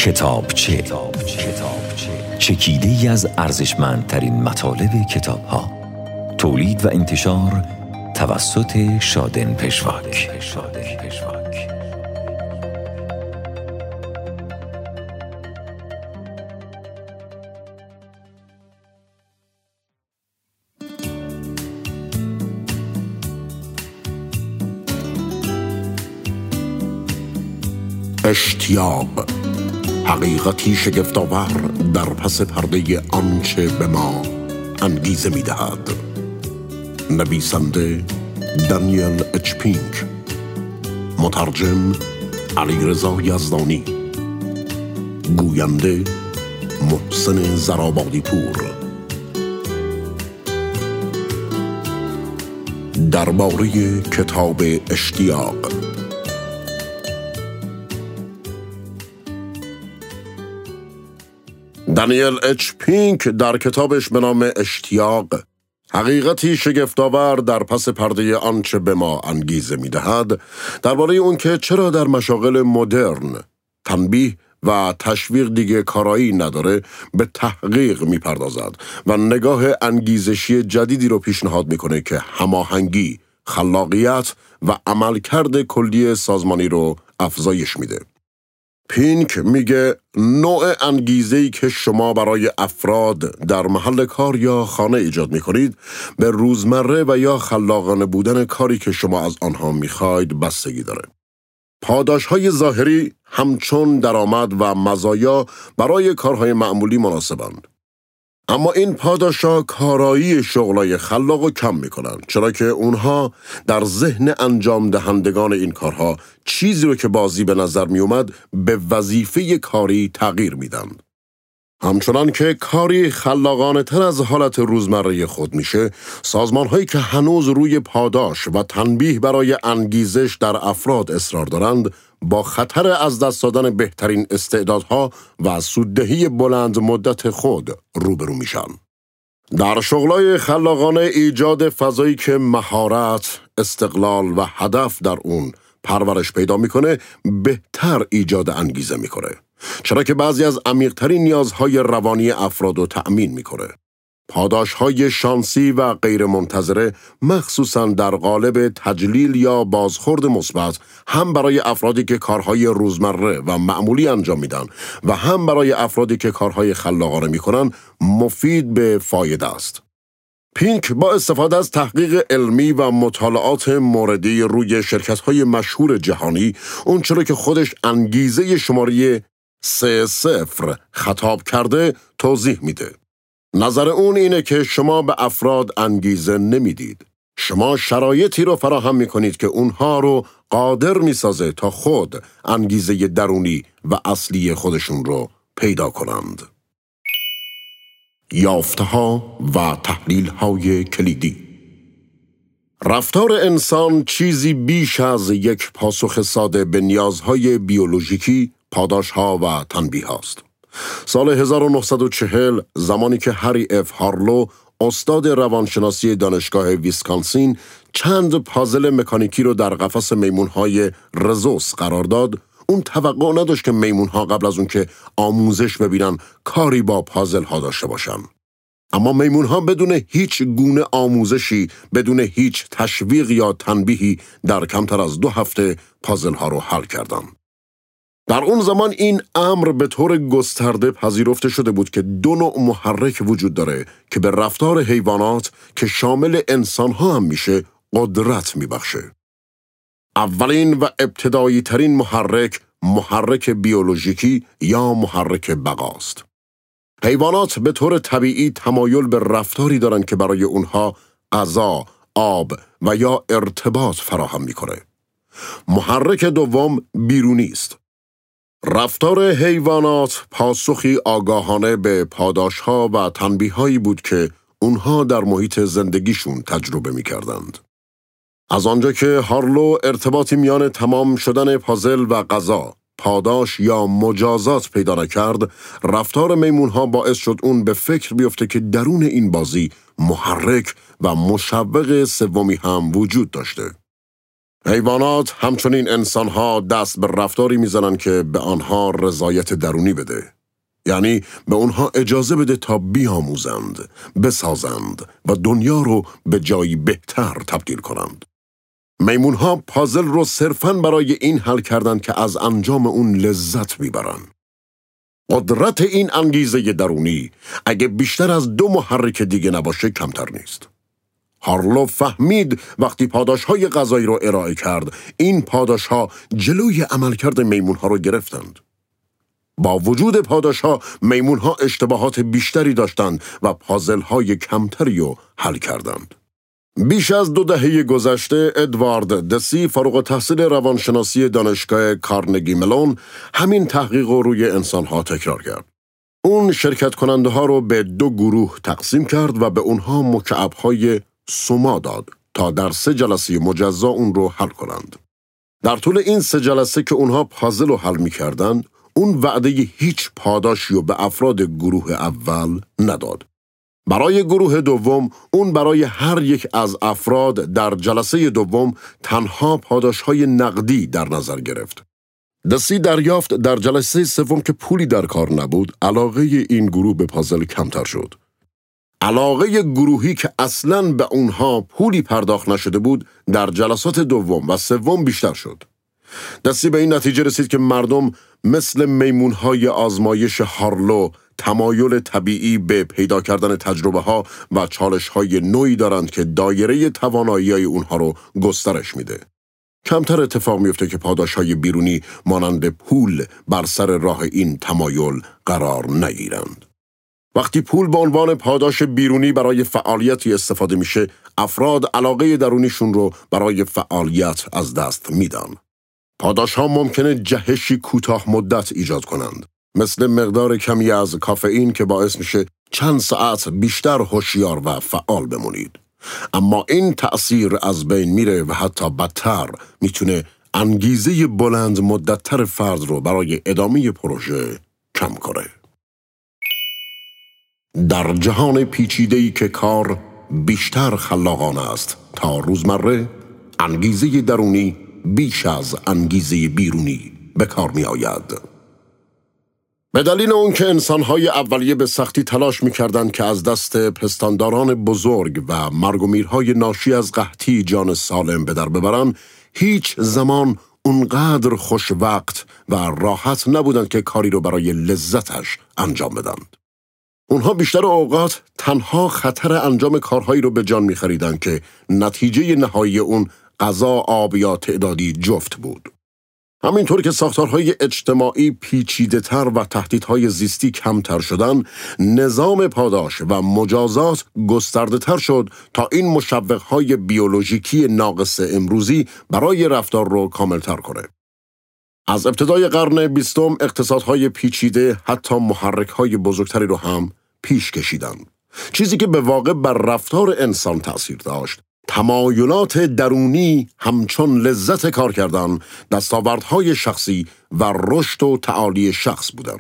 کتابچه چکیده‌ای از ارزشمندترین مطالب کتاب‌ها. تولید و انتشار توسط شادن پژواک. اشتیاق، حقیقتی شگفت‌آور در پس پرده آنچه به ما انگیزه می‌دهد. نویسنده دانیل اچ پینک، مترجم علیرضا یزدانی، گوینده محسن زرابادی پور. درباره کتاب اشتیاق. دانیل اچ پینک در کتابش به نام اشتیاق، حقیقتی شگفت‌آور در پس پرده آنچه به ما انگیزه می‌دهد، درباره اون که چرا در مشاغل مدرن تنبیه و تشویق دیگه کارایی نداره به تحقیق می‌پردازد و نگاه انگیزشی جدیدی رو پیشنهاد می‌کنه که هماهنگی، خلاقیت و عملکرد کلی سازمانی رو افزایش میده. پینک میگه نوع انگیزه‌ای که شما برای افراد در محل کار یا خانه ایجاد میکنید به روزمره و یا خلاقانه بودن کاری که شما از آنها میخواید بستگی داره. پاداش‌های ظاهری همچون درآمد و مزایا برای کارهای معمولی مناسبند. اما این پاداش‌ها کارایی شغلای خلاق رو کم میکنن، چرا که اونها در ذهن انجام دهندگان این کارها چیزی رو که بازی به نظر می اومد به وظیفه کاری تغییر میدن. همچنان که کاری خلاقانه تر از حالت روزمره خود میشه، سازمان هایی که هنوز روی پاداش و تنبیه برای انگیزش در افراد اصرار دارند، با خطر از دست دادن بهترین استعدادها و سوددهی بلند مدت خود روبرو میشن. در شغلای خلاقانه ایجاد فضایی که مهارت، استقلال و هدف در اون پرورش پیدا میکنه، بهتر ایجاد انگیزه میکنه، چرا که بعضی از عمیق‌ترین نیازهای روانی افراد رو تأمین میکنه. پاداش‌های شانسی و غیر منتظره، مخصوصاً در قالب تجلیل یا بازخورد مثبت، هم برای افرادی که کارهای روزمره و معمولی انجام میدن و هم برای افرادی که کارهای خلاقانه میکنن، مفید به فایده است. پینک با استفاده از تحقیق علمی و مطالعات موردی روی شرکت‌های مشهور جهانی، اون چرا که خودش انگیزه شماره 3-0 خطاب کرده توضیح میده. نظر اون اینه که شما به افراد انگیزه نمیدید. شما شرایطی رو فراهم میکنید که اونها رو قادر میسازه تا خود انگیزه درونی و اصلی خودشون رو پیدا کنند. یافته‌ها و تحلیل‌های کلیدی. رفتار انسان چیزی بیش از یک پاسخ ساده به نیازهای بیولوژیکی، پاداش‌ها و تنبیه است. سال 1940 زمانی که هری اف هارلو، استاد روانشناسی دانشگاه ویسکانسین، چند پازل مکانیکی رو در قفس میمون‌های رزوس قرار داد، اون توقع نداشت که میمون‌ها قبل از اون که آموزش ببینن کاری با پازل‌ها داشته باشن. اما میمون‌ها بدون هیچ گونه آموزشی، بدون هیچ تشویق یا تنبیهی، در کمتر از 2 هفته پازل‌ها رو حل کردن. در اون زمان این امر به طور گسترده پذیرفته شده بود که 2 نوع محرک وجود داره که به رفتار حیوانات که شامل انسان‌ها هم میشه قدرت میبخشه. اولین و ابتدایی ترین محرک بیولوژیکی یا محرک بقاست. حیوانات به طور طبیعی تمایل به رفتاری دارن که برای اونها غذا، آب و یا ارتباط فراهم میکنه. محرک دوم بیرونی است. رفتار حیوانات پاسخی آگاهانه به پاداش‌ها و تنبیه‌هایی بود که اونها در محیط زندگیشون تجربه می‌کردند. از آنجا که هارلو ارتباطی میان تمام شدن پازل و غذا، پاداش یا مجازات پیدا نکرد، رفتار میمون‌ها باعث شد اون به فکر بیفته که درون این بازی محرک و مشوق سومی هم وجود داشته. حیوانات همچنین انسانها دست به رفتاری میزنن که به آنها رضایت درونی بده. یعنی به اونها اجازه بده تا بیاموزند، بسازند و دنیا رو به جایی بهتر تبدیل کنند. میمونها پازل رو صرفاً برای این حل کردند که از انجام اون لذت میبرن. قدرت این انگیزه درونی اگه بیشتر از 2 محرک دیگه نباشه کمتر نیست. هارلو فهمید وقتی پاداش‌های غذایی رو ارائه کرد، این پاداش‌ها جلوی عملکرد میمونها رو گرفتند. با وجود پاداش‌ها، میمونها اشتباهات بیشتری داشتند و پازل‌های کمتری رو حل کردند. بیش از 2 دهه گذشته ادوارد دسی فارغ التحصیل روانشناسی دانشگاه کارنگی ملون همین تحقیق رو روی انسان‌ها تکرار کرد. اون شرکت کننده ها رو به 2 گروه تقسیم کرد و به اونها مکعب‌های سوما داد تا در 3 جلسه مجزا اون رو حل کنند. در طول این 3 جلسه که اونها پازل رو حل می‌کردند، اون وعده هیچ پاداشی رو به افراد گروه اول نداد. برای گروه دوم، اون برای هر یک از افراد در جلسه دوم تنها پاداش‌های نقدی در نظر گرفت. دسی دریافت در جلسه سوم که پولی در کار نبود، علاقه این گروه به پازل کمتر شد. علاقه گروهی که اصلاً به اونها پولی پرداخت نشده بود، در جلسات دوم و سوم بیشتر شد. دسی به این نتیجه رسید که مردم مثل میمونهای آزمایش هارلو تمایل طبیعی به پیدا کردن تجربه‌ها و چالش‌های نوعی دارند که دایره توانایی‌های اونها رو گسترش میده. کمتر اتفاق میفته که پاداش‌های بیرونی مانند پول بر سر راه این تمایل قرار نگیرند. وقتی پول به عنوان پاداش بیرونی برای فعالیتی استفاده میشه، افراد علاقه درونیشون رو برای فعالیت از دست میدن. پاداش‌ها ممکنه جهشی کوتاه مدت ایجاد کنند، مثل مقدار کمی از کافئین که باعث میشه چند ساعت بیشتر هوشیار و فعال بمونید. اما این تأثیر از بین میره و حتی بدتر میتونه انگیزه بلند مدت‌تر فرد رو برای ادامه پروژه کم کنه. در جهان پیچیده‌ای که کار بیشتر خلاقانه است تا روزمره، انگیزه درونی بیش از انگیزه بیرونی به کار می آید. به دلیل اون که انسان‌های اولیه به سختی تلاش می‌کردند که از دست پستانداران بزرگ و مرگ و میرهای ناشی از قحطی جان سالم به در ببرن، هیچ زمان اونقدر خوش وقت و راحت نبودند که کاری رو برای لذتش انجام بدند. اونها بیشتر اوقات تنها خطر انجام کارهایی رو به جان می‌خریدند که نتیجه نهایی اون غذا، آب یا تعدادی جفت بود. همینطور که ساختارهای اجتماعی پیچیده‌تر و تهدیدهای زیستی کمتر شدن، نظام پاداش و مجازات گسترده‌تر شد تا این مشوقهای بیولوژیکی ناقص امروزی برای رفتار رو کاملتر کنه. از ابتدای قرن 20 اقتصادهای پیچیده حتی محرکهای بزرگتری رو هم پیش کشیدن. چیزی که به واقع بر رفتار انسان تأثیر داشت. تمایلات درونی همچون لذت کار کردن، دستاوردهای شخصی و رشد و تعالی شخص بودن.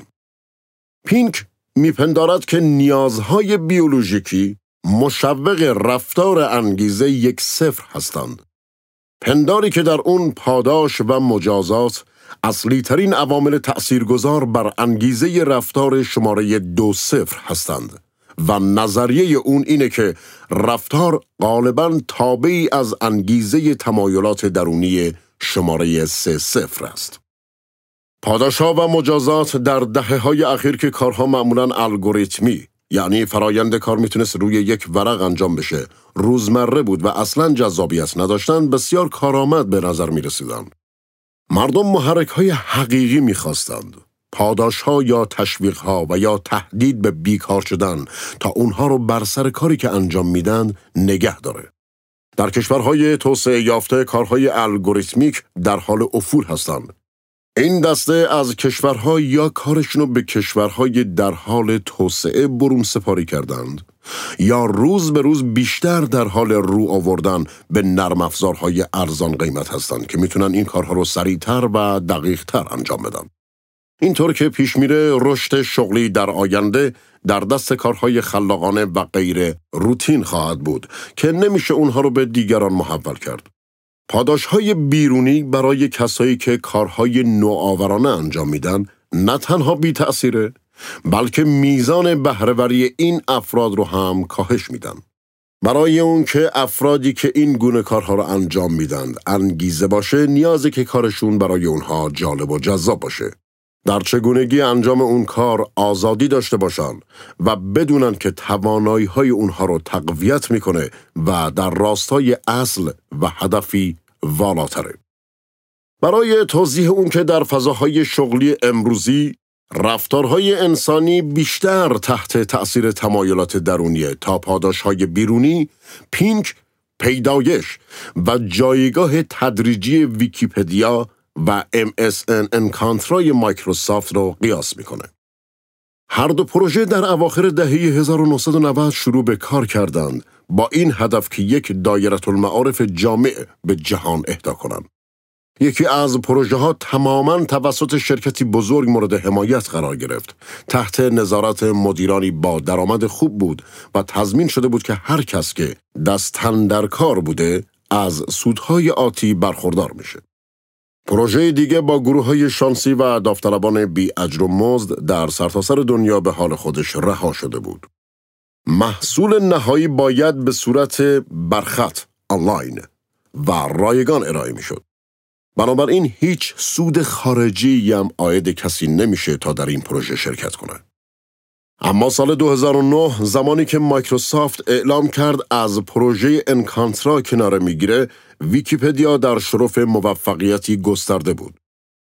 پینک میپندارد که نیازهای بیولوژیکی مشوق رفتار انگیزه 1-0 هستند. پنداری که در اون پاداش و مجازات اصلی ترین عوامل تأثیرگذار بر انگیزه رفتار شماره 2-0 هستند. و نظریه اون اینه که رفتار غالباً تابعی از انگیزه تمایلات درونی شماره 3-0 است. پاداش‌ها و مجازات در دهه‌های اخیر که کارها معمولاً الگوریتمی، یعنی فرایند کار میتونست روی یک ورق انجام بشه، روزمره بود و اصلاً جذابیت نداشتن، بسیار کارآمد به نظر میرسیدن. مردم محرک‌های حقیقی میخواستند. پاداش‌ها یا تشویق‌ها و یا تهدید به بیکار شدن تا اونها رو بر سر کاری که انجام میدن نگه داره. در کشورهای توسعه یافته کارهای الگوریتمیک در حال افول هستند. این دسته از کشورها یا کارشونو به کشورهای در حال توسعه برون سپاری کردند یا روز به روز بیشتر در حال رو آوردن به نرم افزارهای ارزان قیمت هستند که میتونن این کارها رو سریعتر و دقیقتر انجام بدن. اینطور که پیش میره رشد شغلی در آینده در دست کارهای خلاقانه و غیر روتین خواهد بود که نمیشه اونها رو به دیگران محول کرد. پاداش‌های بیرونی برای کسایی که کارهای نوآورانه انجام میدن نه تنها بی تأثیره، بلکه میزان بهره‌وری این افراد رو هم کاهش میدن. برای اون که افرادی که این گونه کارها رو انجام میدن انگیزه باشه، نیازه که کارشون برای اونها جالب و جذاب باشه. در چگونگی انجام اون کار آزادی داشته باشن و بدونن که توانایی‌های اونها رو تقویت میکنه و در راستای اصل و هدفی والاتره. برای توضیح اون که در فضاهای شغلی امروزی رفتارهای انسانی بیشتر تحت تأثیر تمایلات درونیه تا پاداشهای بیرونی، پینک پیدایش و جایگاه تدریجی ویکیپدیا و MSN انکانترای مایکروسافت رو قیاس میکنه. هر دو پروژه در اواخر دهه 1990 شروع به کار کردند با این هدف که یک دایره المعارف جامع به جهان اهدا کنند. یکی از پروژه ها تماماً توسط شرکتی بزرگ مورد حمایت قرار گرفت. تحت نظارت مدیرانی با درآمد خوب بود و تضمین شده بود که هر کس که دستن در کار بوده از سودهای آتی برخوردار میشه. پروژه دیگه با گروه‌های شانسی و داوطلبان بی اجر و مزد در سرتاسر دنیا به حال خودش رها شده بود. محصول نهایی باید به صورت برخط، آنلاین و رایگان ارائه میشد. بنابراین هیچ سود خارجی هم عاید کسی نمیشه تا در این پروژه شرکت کنه. اما سال 2009 زمانی که مایکروسافت اعلام کرد از پروژه انکانترا کناره میگیره، ویکیپدیا در شرف موفقیتی گسترده بود.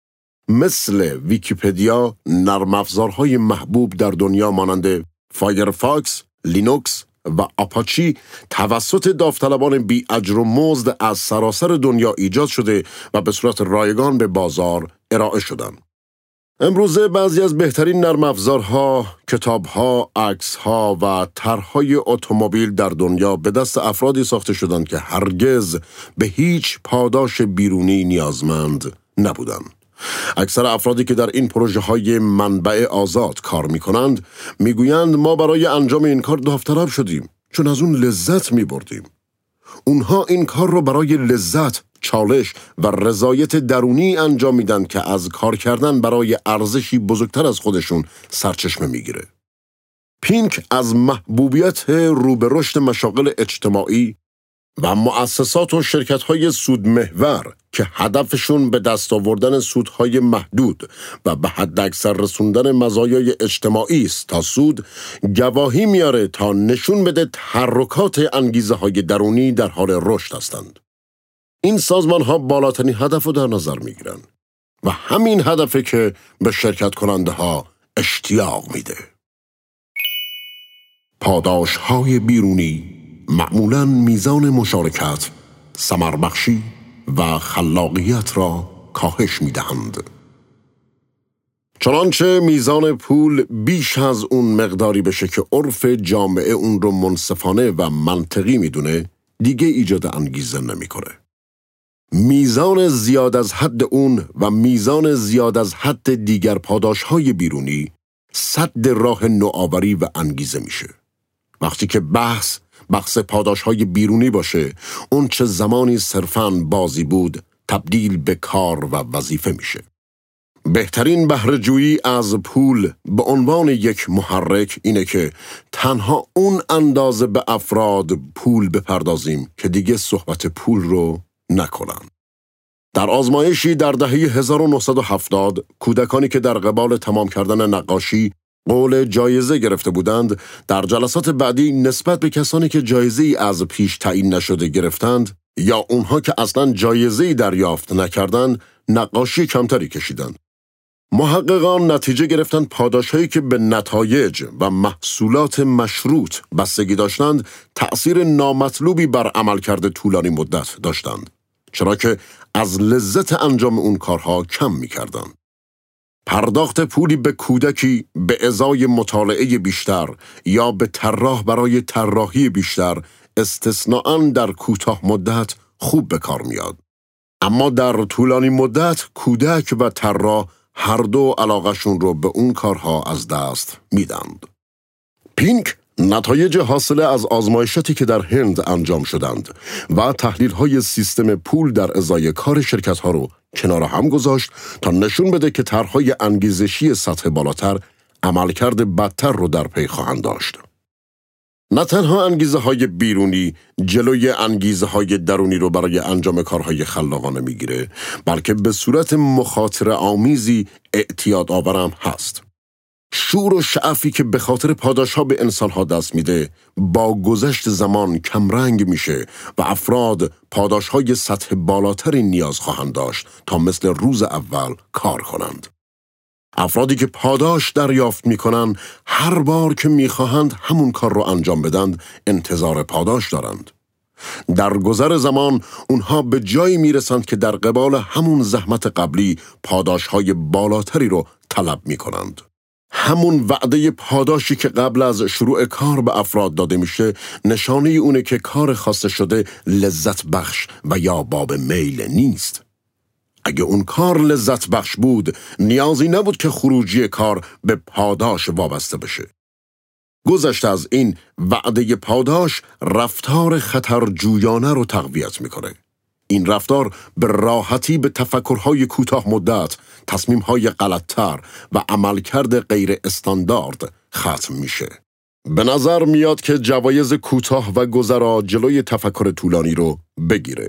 مثل ویکیپدیا، نرم افزارهای محبوب در دنیا مانند فایرفاکس، لینوکس و آپاچی توسط داوطلبان بی اجر و مزد از سراسر دنیا ایجاد شده و به صورت رایگان به بازار ارائه شدند. امروزه بعضی از بهترین نرم افزارها، کتابها، عکسها و طرحهای اتومبیل در دنیا به دست افرادی ساخته شدند که هرگز به هیچ پاداش بیرونی نیازمند نبودند. اکثر افرادی که در این پروژه های منبع آزاد کار می کنند می گویند ما برای انجام این کار داوطلب شدیم چون از اون لذت می بردیم. اونها این کار رو برای لذت، چالش و رضایت درونی انجام میدن که از کار کردن برای ارزشی بزرگتر از خودشون سرچشمه میگیره. پینک از محبوبیت رو به رشد مشاغل اجتماعی و مؤسسات و شرکت‌های سودمحور که هدفشون به دست آوردن سودهای محدود و به حداکثر رسوندن مزایای اجتماعی است تا سود، گواهی میاره تا نشون بده تحرکات انگیزه‌های درونی در حال رشد هستند. این سازمان‌ها بالاترین هدف رو در نظر میگیرن و همین هدفه که به شرکت کننده ها اشتیاق میده. پاداش‌های بیرونی معمولاً میزان مشارکت، ثمربخشی و خلاقیت را کاهش میدهند. چنانچه میزان پول بیش از اون مقداری بشه که عرف جامعه اون رو منصفانه و منطقی میدونه، دیگه ایجاد انگیزه نمیکنه. میزان زیاد از حد اون و میزان زیاد از حد دیگر پاداش‌های بیرونی سد راه نوآوری و انگیزه میشه. وقتی که بحث پاداش‌های بیرونی باشه، اون چه زمانی صرفاً بازی بود تبدیل به کار و وظیفه میشه. بهترین بهره‌جویی از پول به عنوان یک محرک اینه که تنها اون اندازه به افراد پول بپردازیم که دیگه صحبت پول رو نکنن. در آزمایشی در دهه 1970 کودکانی که در قبال تمام کردن نقاشی قول جایزه گرفته بودند، در جلسات بعدی نسبت به کسانی که جایزه‌ای از پیش تعیین نشده گرفتند یا اونها که اصلاً جایزه‌ای دریافت نکردند، نقاشی کمتری کشیدند. محققان نتیجه گرفتند پاداش‌هایی که به نتایج و محصولات مشروط بستگی داشتند، تأثیر نامطلوبی بر عملکرد طولانی مدت داشتند، چرا که از لذت انجام اون کارها کم می‌کردند. پرداخت پولی به کودکی به ازای مطالعه بیشتر یا به طراح برای طراحی بیشتر استثناءً در کوتاه مدت خوب به کار میاد. اما در طولانی مدت کودک و طراح هر دو علاقشون رو به اون کارها از دست میدند. پینک نتایج حاصله از آزمایشاتی که در هند انجام شدند و تحلیل‌های سیستم پول در ازای کار شرکت‌ها رو کنار هم گذاشت تا نشون بده که طرح‌های انگیزشی سطح بالاتر عملکرد بدتر رو در پی خواهند داشت. نه تنها انگیزه‌های بیرونی جلوی انگیزه‌های درونی رو برای انجام کارهای خلاقانه میگیره، بلکه به صورت مخاطره آمیزی اعتیاد آورم هست. شور و شعفی که به خاطر پاداش‌ها به انسان‌ها دست میده، با گذشت زمان کمرنگ میشه و افراد پاداش‌های سطح بالاتری نیاز خواهند داشت تا مثل روز اول کار کنند. افرادی که پاداش دریافت میکنن هر بار که میخواهند همون کار رو انجام بدند انتظار پاداش دارند. در گذر زمان اونها به جایی میرسند که در قبال همون زحمت قبلی پاداش‌های بالاتری رو طلب میکنند. همون وعده پاداشی که قبل از شروع کار به افراد داده میشه نشانه اونه که کار خواسته شده لذت بخش و یا باب میل نیست. اگه اون کار لذت بخش بود، نیازی نبود که خروجی کار به پاداش وابسته بشه. گذشته از این وعده پاداش رفتار خطرجویانه رو تقویت میکنه. این رفتار به راحتی به تفکرهای کوتاه مدت، تصمیمهای غلطتر و عملکرد غیر استاندارد ختم میشه. به نظر میاد که جوایز کوتاه و گذرا جلوی تفکر طولانی رو بگیره.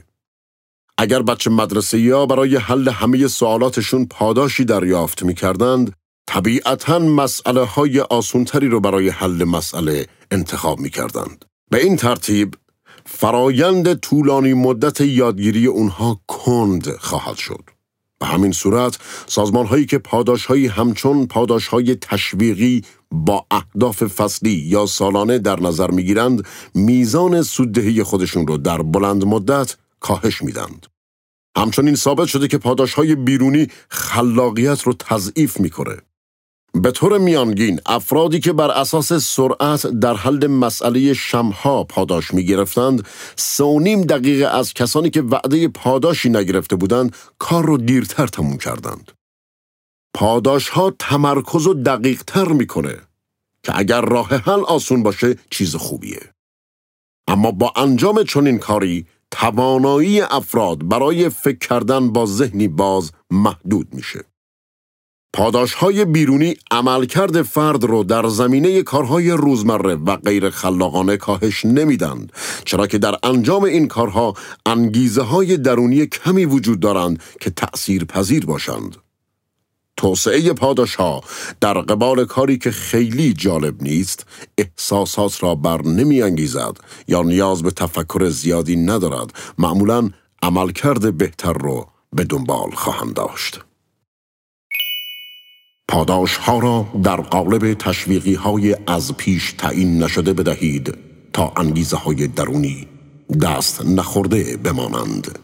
اگر بچه مدرسه‌ای‌ها برای حل همه سوالاتشون پاداشی دریافت می‌کردند، طبیعتاً مسئله‌های آسان‌تری رو برای حل مسئله انتخاب می‌کردند. به این ترتیب، فرایند طولانی مدت یادگیری اونها کند خواهد شد. به همین صورت، سازمان‌هایی که پاداش‌هایی همچون پاداش‌های تشویقی با اهداف فصلی یا سالانه در نظر می‌گیرند، میزان سوددهی خودشون رو در بلند مدت کاهش میدند. همچنین ثابت شده که پاداش‌های بیرونی خلاقیت رو تضعیف میکنه. به طور میانگین افرادی که بر اساس سرعت در حل مسئله شمها پاداش میگرفتند 3.5 دقیقه از کسانی که وعده پاداشی نگرفته بودند کار رو دیرتر تموم کردند. پاداش‌ها تمرکز رو دقیق‌تر میکنه که اگر راه حل آسون باشه چیز خوبیه. اما با انجام چنین کاری توانایی افراد برای فکر کردن با ذهنی باز محدود میشه. پاداش‌های بیرونی عملکرد فرد رو در زمینه کارهای روزمره و غیر خلاقانه کاهش نمیدند، چرا که در انجام این کارها انگیزه‌های درونی کمی وجود دارند که تأثیرپذیر باشند. توسعه پاداش‌ها در قبال کاری که خیلی جالب نیست، احساسات را بر نمی انگیزد یا نیاز به تفکر زیادی ندارد، معمولاً عملکرد بهتر رو به دنبال خواهند داشت. پاداش‌ها را در قالب تشویقی‌های از پیش تعیین نشده بدهید تا انگیزه‌های درونی دست نخورده بمانند.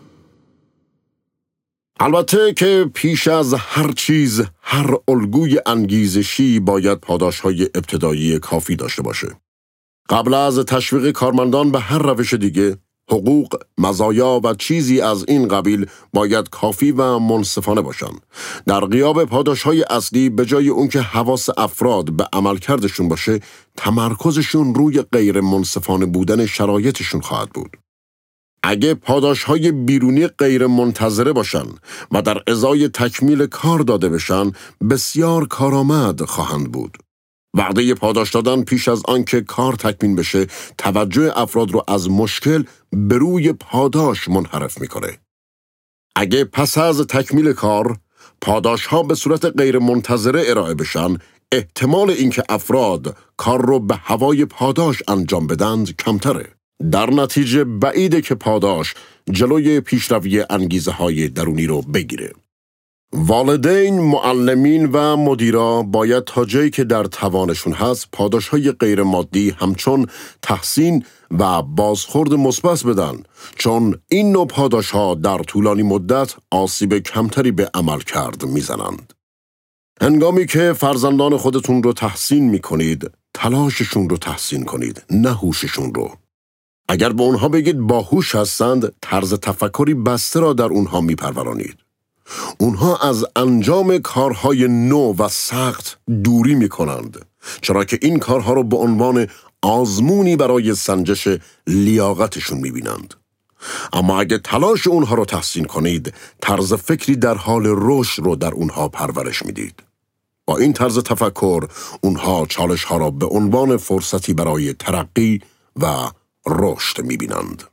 البته که پیش از هر چیز، هر الگوی انگیزشی باید پاداش‌های ابتدایی کافی داشته باشه. قبل از تشویق کارمندان به هر روش دیگه، حقوق، مزایا و چیزی از این قبیل باید کافی و منصفانه باشند. در غیاب پاداش‌های اصلی، به جای اون که حواس افراد به عملکردشون باشه، تمرکزشون روی غیر منصفانه بودن شرایطشون خواهد بود. اگه پاداش‌های بیرونی غیر منتظره باشن و در ازای تکمیل کار داده بشن، بسیار کارآمد خواهند بود. وعده پاداش دادن پیش از آنکه کار تکمیل بشه، توجه افراد رو از مشکل به روی پاداش منحرف میکنه. اگه پس از تکمیل کار، پاداش‌ها به صورت غیر منتظره ارائه بشن، احتمال اینکه افراد کار رو به هوای پاداش انجام بدند کمتره. در نتیجه بعیده که پاداش جلوی پیشروی انگیزه‌های درونی رو بگیره. والدین، معلمین و مدیرا باید تا جایی که در توانشون هست پاداش‌های غیر مادی همچون تحسین و بازخورد مثبت بدن، چون این نوع پاداش‌ها در طولانی مدت آسیب کمتری به عملکرد میزنند. هنگامی که فرزندان خودتون رو تحسین میکنید، تلاششون رو تحسین کنید، نه هوششون رو. اگر به اونها بگید باهوش هستند، طرز تفکری بسته را در اونها میپرورانید. اونها از انجام کارهای نو و سخت دوری میکنند، چرا که این کارها رو به عنوان آزمونی برای سنجش لیاقتشون می‌بینند. اما اگه تلاش اونها رو تحسین کنید، طرز فکری در حال رشد رو در اونها پرورش میدید. با این طرز تفکر، اونها چالش ها را به عنوان فرصتی برای ترقی و رشد می‌بینند.